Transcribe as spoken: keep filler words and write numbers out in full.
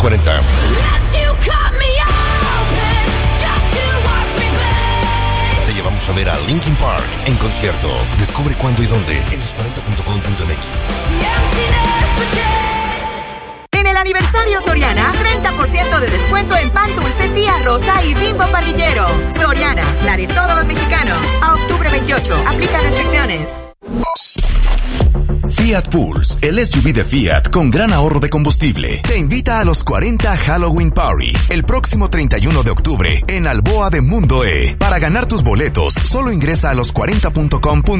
cuarenta. Te llevamos a ver a Linkin Park en concierto. Descubre cuándo y dónde en los cuarenta punto com punto m x. En el aniversario Soriana, treinta por ciento de descuento en pan dulce Tía Rosa y Bimbo Parrillero. Soriana, la de todos los mexicanos. A octubre veintiocho, aplica restricciones. Fiat Pulse, el S U V de Fiat con gran ahorro de combustible, te invita a los cuarenta Halloween Party el próximo treinta y uno de octubre en Alboa de Mundo E. Para ganar tus boletos, solo ingresa a los cuarenta punto com punto m x.